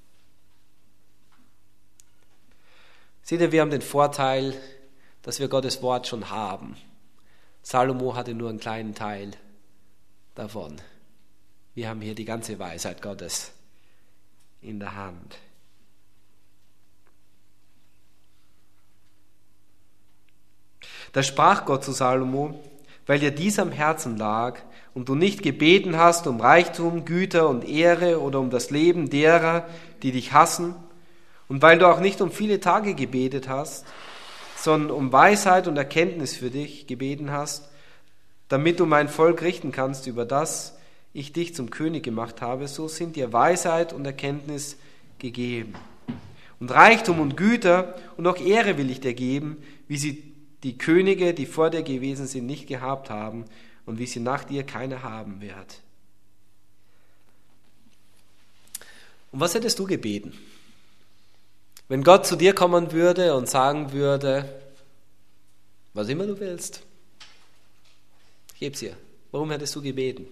Seht ihr, wir haben den Vorteil, dass wir Gottes Wort schon haben. Salomo hatte nur einen kleinen Teil davon. Wir haben hier die ganze Weisheit Gottes in der Hand. Da sprach Gott zu Salomo: Weil dir dies am Herzen lag und du nicht gebeten hast um Reichtum, Güter und Ehre oder um das Leben derer, die dich hassen, und weil du auch nicht um viele Tage gebetet hast, sondern um Weisheit und Erkenntnis für dich gebeten hast, damit du mein Volk richten kannst, über das ich dich zum König gemacht habe, so sind dir Weisheit und Erkenntnis gegeben. Und Reichtum und Güter und auch Ehre will ich dir geben, wie sie die Könige, die vor dir gewesen sind, nicht gehabt haben und wie sie nach dir keiner haben wird. Und was hättest du gebeten? Wenn Gott zu dir kommen würde und sagen würde, was immer du willst, ich geb's dir. Warum hättest du gebeten?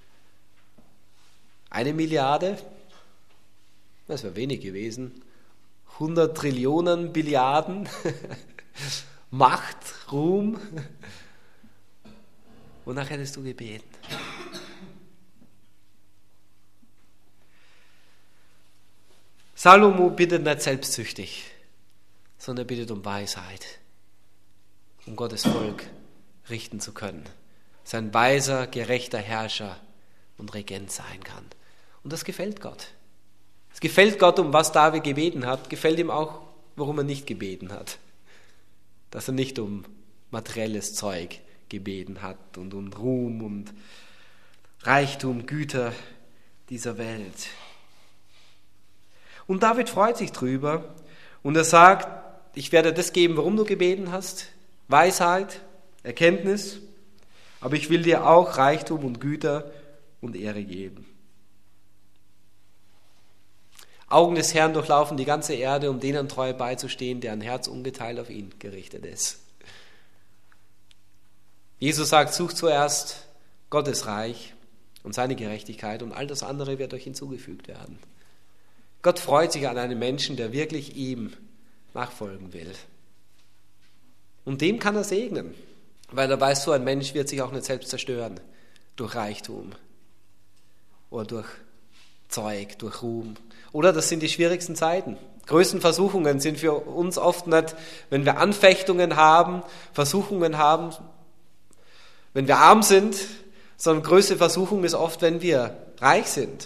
1 Milliarde? Das wäre wenig gewesen. 100 Trillionen Billiarden? Macht, Ruhm? Wonach hättest du gebeten? Salomo bittet nicht selbstsüchtig, sondern er bittet um Weisheit, um Gottes Volk richten zu können. Sein weiser, gerechter Herrscher und Regent sein kann. Und das gefällt Gott. Es gefällt Gott, um was David gebeten hat, gefällt ihm auch, worum er nicht gebeten hat. Dass er nicht um materielles Zeug gebeten hat und um Ruhm und Reichtum, Güter dieser Welt. Und David freut sich drüber und er sagt, ich werde das geben, worum du gebeten hast, Weisheit, Erkenntnis, aber ich will dir auch Reichtum und Güter und Ehre geben. Augen des Herrn durchlaufen die ganze Erde, um denen treu beizustehen, deren Herz ungeteilt auf ihn gerichtet ist. Jesus sagt, sucht zuerst Gottes Reich und seine Gerechtigkeit und all das andere wird euch hinzugefügt werden. Gott freut sich an einem Menschen, der wirklich ihm nachfolgen will. Und dem kann er segnen, weil er weiß, so ein Mensch wird sich auch nicht selbst zerstören durch Reichtum oder durch Zeug, durch Ruhm. Oder das sind die schwierigsten Zeiten. Größten Versuchungen sind für uns oft nicht, wenn wir Anfechtungen haben, Versuchungen haben, wenn wir arm sind, sondern größte Versuchung ist oft, wenn wir reich sind.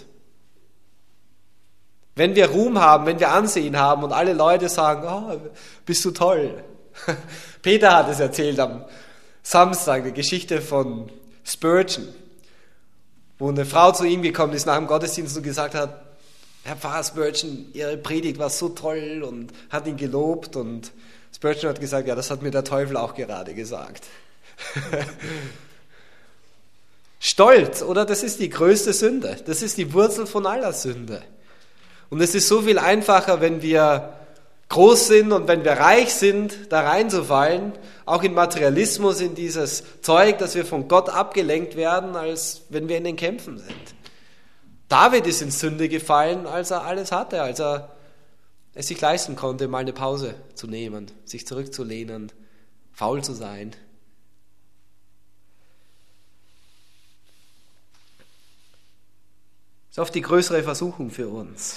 Wenn wir Ruhm haben, wenn wir Ansehen haben und alle Leute sagen, oh, bist du toll. Peter hat es erzählt am Samstag, die Geschichte von Spurgeon, wo eine Frau zu ihm gekommen ist nach dem Gottesdienst und gesagt hat, Herr Pfarrer Spurgeon, Ihre Predigt war so toll und hat ihn gelobt und Spurgeon hat gesagt, ja, das hat mir der Teufel auch gerade gesagt. Stolz, oder? Das ist die größte Sünde. Das ist die Wurzel von aller Sünde. Und es ist so viel einfacher, wenn wir groß sind und wenn wir reich sind, da reinzufallen, auch in Materialismus, in dieses Zeug, dass wir von Gott abgelenkt werden, als wenn wir in den Kämpfen sind. David ist in Sünde gefallen, als er alles hatte, als er es sich leisten konnte, mal eine Pause zu nehmen, sich zurückzulehnen, faul zu sein. Das ist oft die größere Versuchung für uns,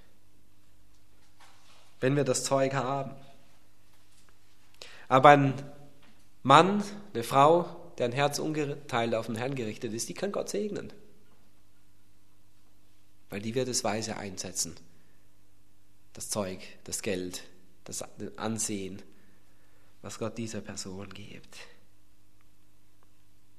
wenn wir das Zeug haben. Aber ein Mann, eine Frau, deren Herz ungeteilt auf den Herrn gerichtet ist, die kann Gott segnen. Weil die wird es weise einsetzen. Das Zeug, das Geld, das Ansehen, was Gott dieser Person gibt.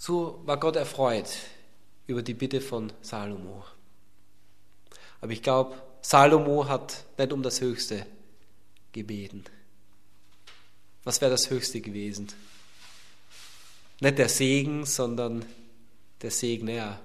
So war Gott erfreut über die Bitte von Salomo. Aber ich glaube, Salomo hat nicht um das Höchste gebeten. Was wäre das Höchste gewesen? Nicht der Segen, sondern der Segner.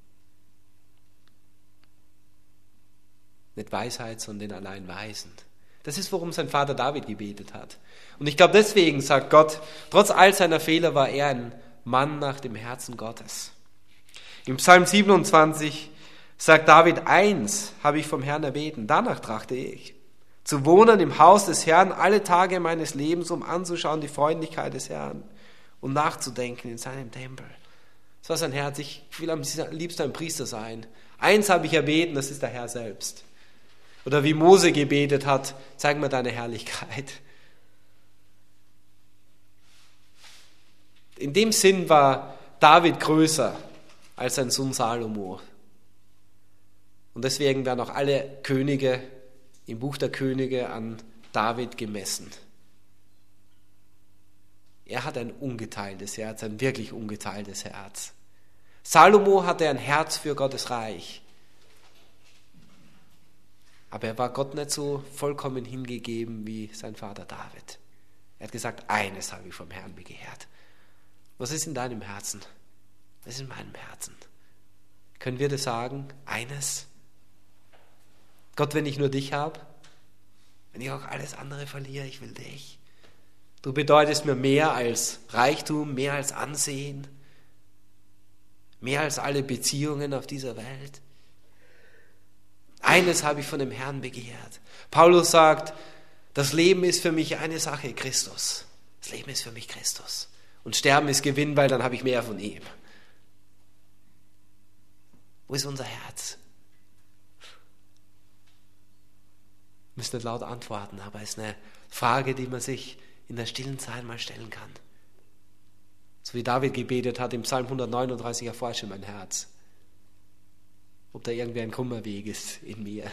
Nicht Weisheit, sondern den allein Weisen. Das ist, worum sein Vater David gebetet hat. Und ich glaube, deswegen sagt Gott, trotz all seiner Fehler war er ein Mann nach dem Herzen Gottes. Im Psalm 27 sagt David, eins habe ich vom Herrn erbeten, danach trachte ich, zu wohnen im Haus des Herrn alle Tage meines Lebens, um anzuschauen die Freundlichkeit des Herrn und nachzudenken in seinem Tempel. Das war sein Herz, ich will am liebsten ein Priester sein. Eins habe ich erbeten, das ist der Herr selbst. Oder wie Mose gebetet hat, zeig mir deine Herrlichkeit. In dem Sinn war David größer als sein Sohn Salomo. Und deswegen werden auch alle Könige im Buch der Könige an David gemessen. Er hat ein ungeteiltes Herz, ein wirklich ungeteiltes Herz. Salomo hatte ein Herz für Gottes Reich. Aber er war Gott nicht so vollkommen hingegeben wie sein Vater David. Er hat gesagt, eines habe ich vom Herrn begehrt. Was ist in deinem Herzen? Was ist in meinem Herzen? Können wir das sagen? Eines? Gott, wenn ich nur dich habe, wenn ich auch alles andere verliere, ich will dich. Du bedeutest mir mehr als Reichtum, mehr als Ansehen, mehr als alle Beziehungen auf dieser Welt. Eines habe ich von dem Herrn begehrt. Paulus sagt, das Leben ist für mich eine Sache, Christus. Das Leben ist für mich Christus. Und Sterben ist Gewinn, weil dann habe ich mehr von ihm. Wo ist unser Herz? Wir müssen nicht laut antworten, aber es ist eine Frage, die man sich in der stillen Zeit mal stellen kann. So wie David gebetet hat im Psalm 139, erforsche mein Herz. Ob da irgendwie ein krummer Weg ist in mir.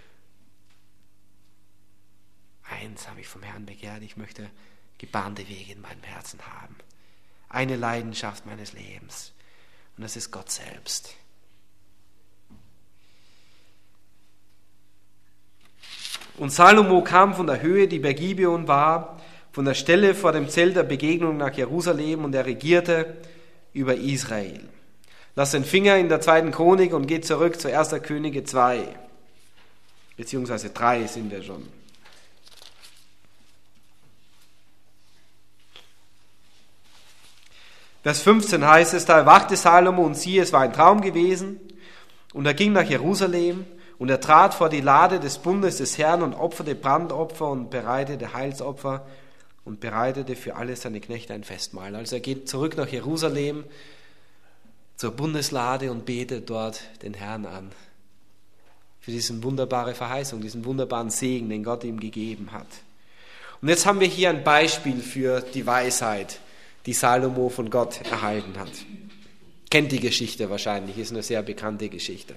Eins habe ich vom Herrn begehrt, ich möchte gebahnte Wege in meinem Herzen haben. Eine Leidenschaft meines Lebens. Und das ist Gott selbst. Und Salomo kam von der Höhe, die bei Gibeon war, von der Stelle vor dem Zelt der Begegnung nach Jerusalem, und er regierte über Israel. Lass den Finger in der 2. Chronik und geht zurück zu 1. Könige 2. Beziehungsweise 3 sind wir schon. Vers 15 heißt es, da erwachte Salomo und siehe, es war ein Traum gewesen, und er ging nach Jerusalem und er trat vor die Lade des Bundes des Herrn und opferte Brandopfer und bereitete Heilsopfer und bereitete für alle seine Knechte ein Festmahl. Also er geht zurück nach Jerusalem zur Bundeslade und betet dort den Herrn an für diese wunderbare Verheißung, diesen wunderbaren Segen, den Gott ihm gegeben hat. Und jetzt haben wir hier ein Beispiel für die Weisheit, die Salomo von Gott erhalten hat. Kennt die Geschichte wahrscheinlich, ist eine sehr bekannte Geschichte.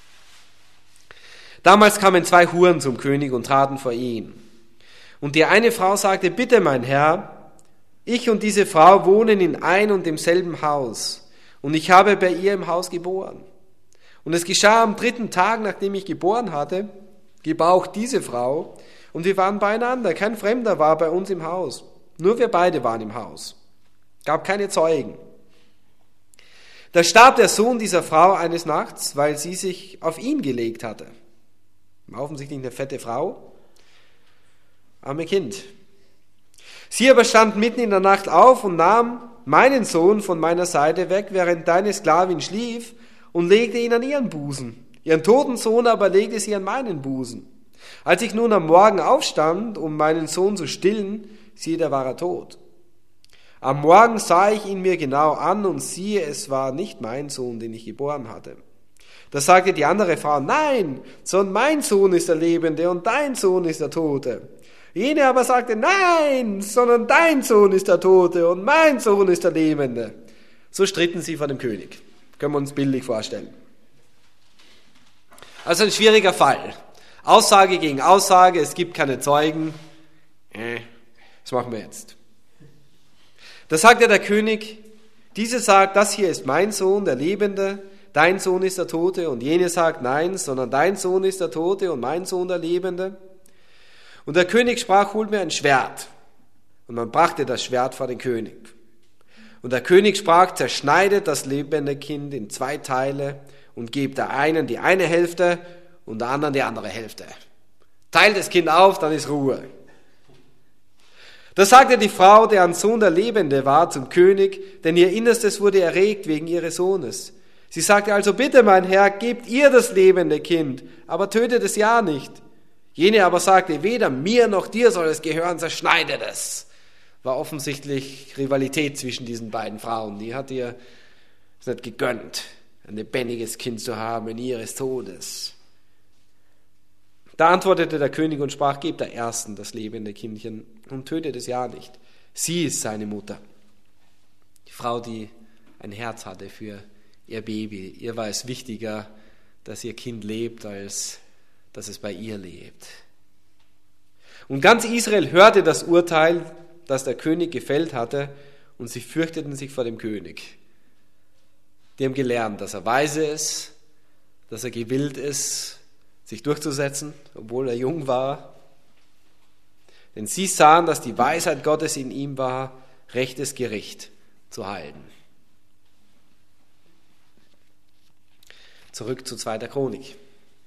Damals kamen 2 Huren zum König und traten vor ihn. Und die eine Frau sagte, bitte mein Herr, ich und diese Frau wohnen in ein und demselben Haus, und ich habe bei ihr im Haus geboren. Und es geschah am 3. Tag, nachdem ich geboren hatte, gebar auch diese Frau, und wir waren beieinander, kein Fremder war bei uns im Haus, nur wir beide waren im Haus. Gab keine Zeugen. Da starb der Sohn dieser Frau eines Nachts, weil sie sich auf ihn gelegt hatte. War offensichtlich eine fette Frau, arme Kind. Sie aber stand mitten in der Nacht auf und nahm meinen Sohn von meiner Seite weg, während deine Sklavin schlief, und legte ihn an ihren Busen. Ihren toten Sohn aber legte sie an meinen Busen. Als ich nun am Morgen aufstand, um meinen Sohn zu stillen, siehe, da war er tot. Am Morgen sah ich ihn mir genau an, und siehe, es war nicht mein Sohn, den ich geboren hatte. Da sagte die andere Frau, nein, sondern mein Sohn ist der Lebende und dein Sohn ist der Tote. Jene aber sagte, nein, sondern dein Sohn ist der Tote und mein Sohn ist der Lebende. So stritten sie vor dem König. Können wir uns bildlich vorstellen. Also ein schwieriger Fall. Aussage gegen Aussage, es gibt keine Zeugen. Was machen wir jetzt? Da sagte der König, Diese sagt, das hier ist mein Sohn, der Lebende, dein Sohn ist der Tote. Und jene sagt, nein, sondern dein Sohn ist der Tote und mein Sohn der Lebende. Und der König sprach, holt mir ein Schwert. Und man brachte das Schwert vor den König. Und der König sprach, zerschneidet das lebende Kind in 2 Teile und gebt der einen die eine Hälfte und der anderen die andere Hälfte. Teilt das Kind auf, dann ist Ruhe. Da sagte die Frau, deren Sohn der Lebende war, zum König, denn ihr Innerstes wurde erregt wegen ihres Sohnes. Sie sagte also, bitte mein Herr, gebt ihr das lebende Kind, aber tötet es ja nicht. Jene aber sagte, weder mir noch dir soll es gehören, zerschneidet es. War offensichtlich Rivalität zwischen diesen beiden Frauen. Die hat ihr es nicht gegönnt, ein lebendiges Kind zu haben in ihres Todes. Da antwortete der König und sprach, gebt der Ersten das lebende Kindchen und tötet es ja nicht. Sie ist seine Mutter. Die Frau, die ein Herz hatte für ihr Baby. Ihr war es wichtiger, dass ihr Kind lebt, als dass es bei ihr lebt. Und ganz Israel hörte das Urteil, das der König gefällt hatte, und sie fürchteten sich vor dem König. Die haben gelernt, dass er weise ist, dass er gewillt ist, sich durchzusetzen, obwohl er jung war. Denn sie sahen, dass die Weisheit Gottes in ihm war, rechtes Gericht zu halten. Zurück zu 2. Chronik.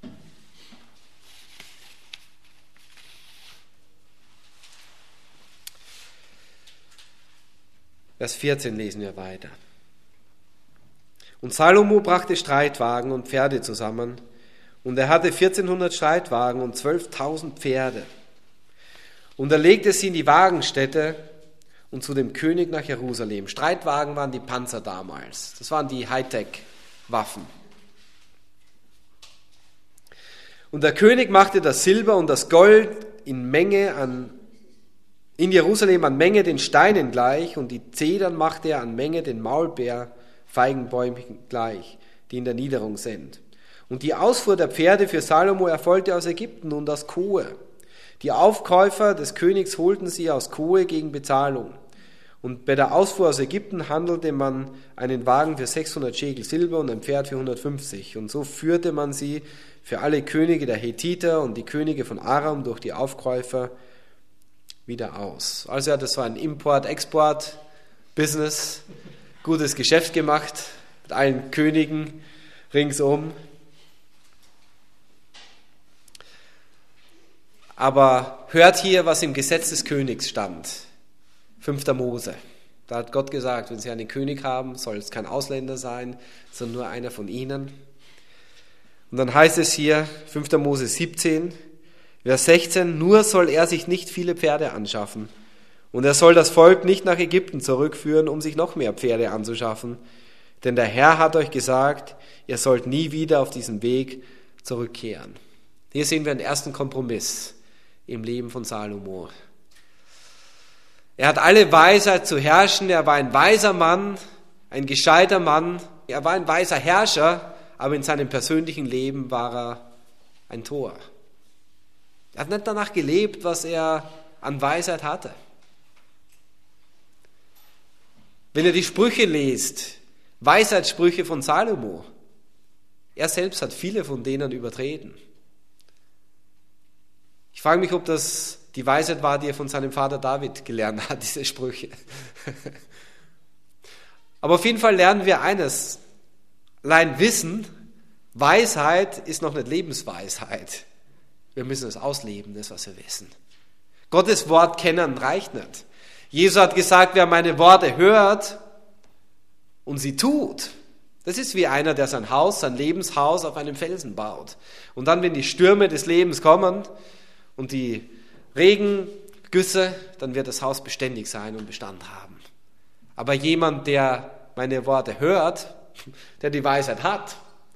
Vers 14 lesen wir weiter. Und Salomo brachte Streitwagen und Pferde zusammen, und er hatte 1400 Streitwagen und 12.000 Pferde. Und er legte sie in die Wagenstätte und zu dem König nach Jerusalem. Streitwagen waren die Panzer damals. Das waren die Hightech-Waffen. Und der König machte das Silber und das Gold in Jerusalem an Menge den Steinen gleich, und die Zedern machte er an Menge den Maulbeerfeigenbäumen gleich, die in der Niederung sind. Und die Ausfuhr der Pferde für Salomo erfolgte aus Ägypten und aus Kohe. Die Aufkäufer des Königs holten sie aus Kohe gegen Bezahlung. Und bei der Ausfuhr aus Ägypten handelte man einen Wagen für 600 Schekel Silber und ein Pferd für 150. Und so führte man sie für alle Könige der Hethiter und die Könige von Aram durch die Aufkäufer wieder aus. Also er hat so ein Import-Export-Business, gutes Geschäft gemacht mit allen Königen ringsum. Aber hört hier, was im Gesetz des Königs stand. 5. Mose. Da hat Gott gesagt, wenn sie einen König haben, soll es kein Ausländer sein, sondern nur einer von ihnen. Und dann heißt es hier, 5. Mose 17, Vers 16, nur soll er sich nicht viele Pferde anschaffen. Und er soll das Volk nicht nach Ägypten zurückführen, um sich noch mehr Pferde anzuschaffen. Denn der Herr hat euch gesagt, ihr sollt nie wieder auf diesen Weg zurückkehren. Hier sehen wir einen ersten Kompromiss im Leben von Salomo. Er hat alle Weisheit zu herrschen, er war ein weiser Mann, ein gescheiter Mann, er war ein weiser Herrscher, aber in seinem persönlichen Leben war er ein Tor. Er hat nicht danach gelebt, was er an Weisheit hatte. Wenn ihr die Sprüche lest, Weisheitssprüche von Salomo, er selbst hat viele von denen übertreten. Ich frage mich, ob das die Weisheit war, die er von seinem Vater David gelernt hat, diese Sprüche. Aber auf jeden Fall lernen wir eines. Allein Wissen, Weisheit ist noch nicht Lebensweisheit. Wir müssen es ausleben, das, was wir wissen. Gottes Wort kennen reicht nicht. Jesus hat gesagt, wer meine Worte hört und sie tut, das ist wie einer, der sein Haus, sein Lebenshaus auf einem Felsen baut. Und dann, wenn die Stürme des Lebens kommen und die Regengüsse, dann wird das Haus beständig sein und Bestand haben. Aber jemand, der meine Worte hört, der die Weisheit hat,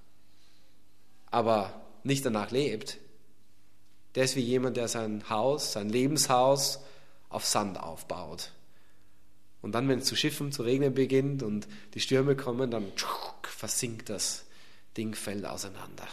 aber nicht danach lebt, der ist wie jemand, der sein Haus, sein Lebenshaus auf Sand aufbaut. Und dann, wenn es zu Schiffen, zu regnen beginnt und die Stürme kommen, dann versinkt das Ding, fällt auseinander.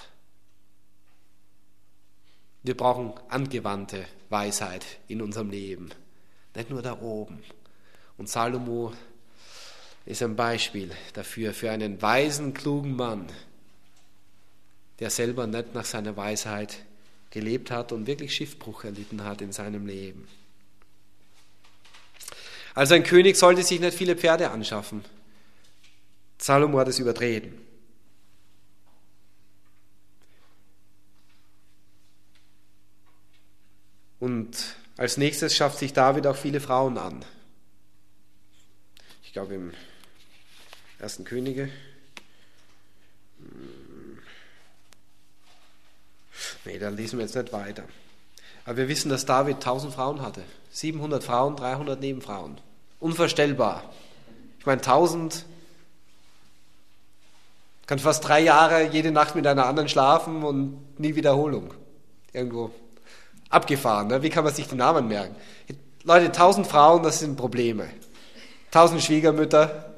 Wir brauchen angewandte Weisheit in unserem Leben, nicht nur da oben. Und Salomo, ist ein Beispiel dafür, für einen weisen, klugen Mann, der selber nicht nach seiner Weisheit gelebt hat und wirklich Schiffbruch erlitten hat in seinem Leben. Also ein König sollte sich nicht viele Pferde anschaffen. Salomo hat es übertreten. Und als nächstes schafft sich David auch viele Frauen an. Ich glaube im 1. Könige. Nee, da lesen wir jetzt nicht weiter. Aber wir wissen, dass David 1000 Frauen hatte. 700 Frauen, 300 Nebenfrauen. Unvorstellbar. Ich meine, 1000 kann fast 3 Jahre jede Nacht mit einer anderen schlafen und nie Wiederholung. Irgendwo abgefahren. Ne? Wie kann man sich den Namen merken? Leute, 1000 Frauen, das sind Probleme. 1000 Schwiegermütter.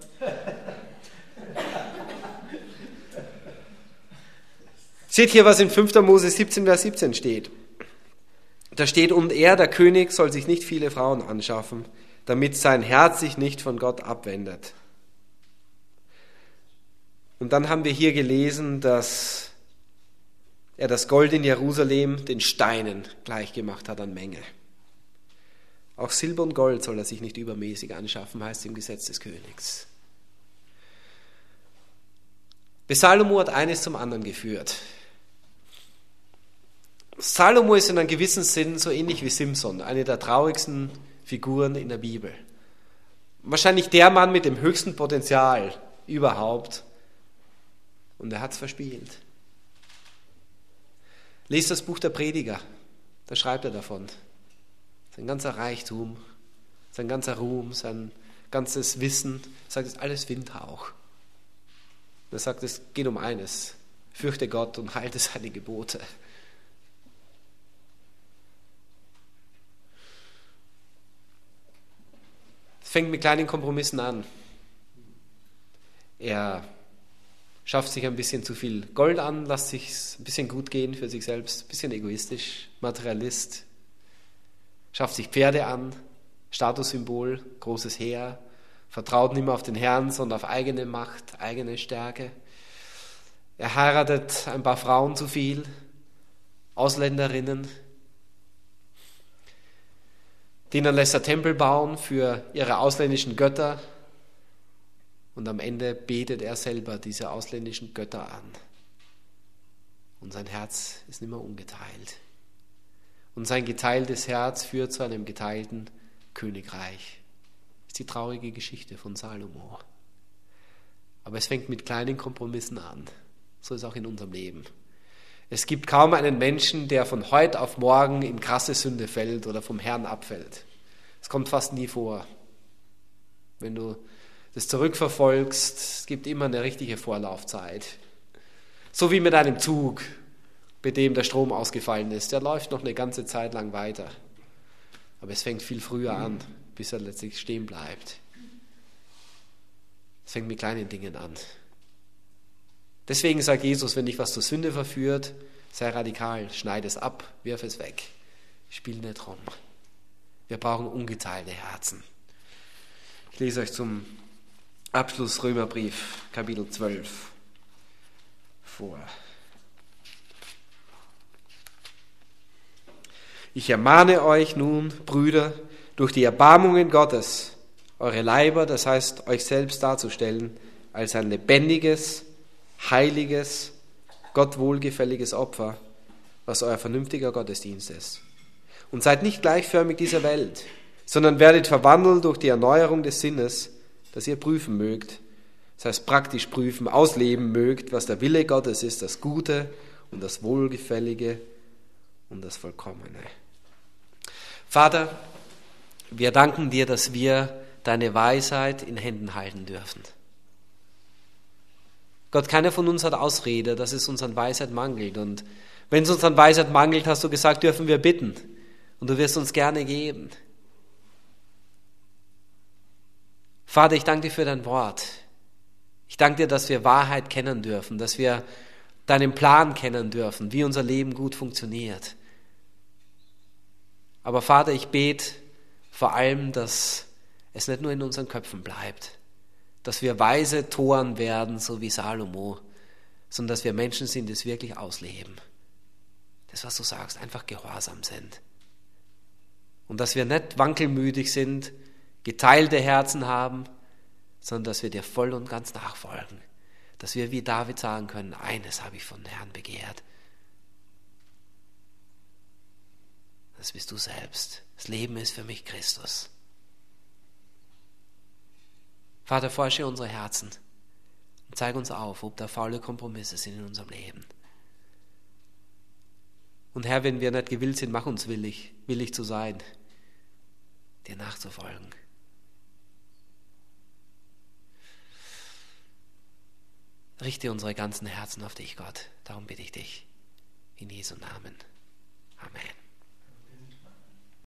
Seht hier, was in 5. Mose 17, Vers 17 steht. Da steht, und er, der König, soll sich nicht viele Frauen anschaffen, damit sein Herz sich nicht von Gott abwendet. Und dann haben wir hier gelesen, dass er das Gold in Jerusalem den Steinen gleichgemacht hat an Menge. Auch Silber und Gold soll er sich nicht übermäßig anschaffen, heißt im Gesetz des Königs. Salomo hat eines zum anderen geführt. Salomo ist in einem gewissen Sinn so ähnlich wie Simson, eine der traurigsten Figuren in der Bibel. Wahrscheinlich der Mann mit dem höchsten Potenzial überhaupt. Und er hat es verspielt. Lest das Buch der Prediger, da schreibt er davon. Sein ganzer Reichtum, sein ganzer Ruhm, sein ganzes Wissen, sagt, es ist alles Windhauch. Und er sagt, es geht um eines, fürchte Gott und halte seine Gebote. Es fängt mit kleinen Kompromissen an. Er schafft sich ein bisschen zu viel Gold an, lässt sich ein bisschen gut gehen für sich selbst, ein bisschen egoistisch, Materialist. Schafft sich Pferde an, Statussymbol, großes Heer, vertraut nicht mehr auf den Herrn, sondern auf eigene Macht, eigene Stärke. Er heiratet ein paar Frauen zu viel, Ausländerinnen. Denen lässt er Tempel bauen für ihre ausländischen Götter. Und am Ende betet er selber diese ausländischen Götter an. Und sein Herz ist nicht mehr ungeteilt. Und sein geteiltes Herz führt zu einem geteilten Königreich. Das ist die traurige Geschichte von Salomo. Aber es fängt mit kleinen Kompromissen an. So ist es auch in unserem Leben. Es gibt kaum einen Menschen, der von heute auf morgen in krasse Sünde fällt oder vom Herrn abfällt. Es kommt fast nie vor. Wenn du das zurückverfolgst, es gibt immer eine richtige Vorlaufzeit. So wie mit einem Zug, bei dem der Strom ausgefallen ist. Der läuft noch eine ganze Zeit lang weiter. Aber es fängt viel früher an, bis er letztlich stehen bleibt. Es fängt mit kleinen Dingen an. Deswegen sagt Jesus, wenn dich was zur Sünde verführt, sei radikal, schneide es ab, wirf es weg. Spiel nicht rum. Wir brauchen ungeteilte Herzen. Ich lese euch zum Abschluss Römerbrief, Kapitel 12 vor. Ich ermahne euch nun, Brüder, durch die Erbarmungen Gottes, eure Leiber, das heißt euch selbst darzustellen, als ein lebendiges, heiliges, Gott wohlgefälliges Opfer, was euer vernünftiger Gottesdienst ist. Und seid nicht gleichförmig dieser Welt, sondern werdet verwandelt durch die Erneuerung des Sinnes, dass ihr prüfen mögt, das heißt praktisch prüfen, ausleben mögt, was der Wille Gottes ist, das Gute und das Wohlgefällige und das Vollkommene. Vater, wir danken dir, dass wir deine Weisheit in Händen halten dürfen. Gott, keiner von uns hat Ausrede, dass es uns an Weisheit mangelt. Und wenn es uns an Weisheit mangelt, hast du gesagt, dürfen wir bitten. Und du wirst uns gerne geben. Vater, ich danke dir für dein Wort. Ich danke dir, dass wir Wahrheit kennen dürfen, dass wir deinen Plan kennen dürfen, wie unser Leben gut funktioniert. Aber Vater, ich bete vor allem, dass es nicht nur in unseren Köpfen bleibt, dass wir weise Toren werden, so wie Salomo, sondern dass wir Menschen sind, die es wirklich ausleben. Das, was du sagst, einfach gehorsam sind. Und dass wir nicht wankelmütig sind, geteilte Herzen haben, sondern dass wir dir voll und ganz nachfolgen. Dass wir wie David sagen können, eines habe ich von Herrn begehrt. Das bist du selbst. Das Leben ist für mich Christus. Vater, forsche unsere Herzen und zeig uns auf, ob da faule Kompromisse sind in unserem Leben. Und Herr, wenn wir nicht gewillt sind, mach uns willig zu sein, dir nachzufolgen. Richte unsere ganzen Herzen auf dich, Gott. Darum bitte ich dich. In Jesu Namen. Amen.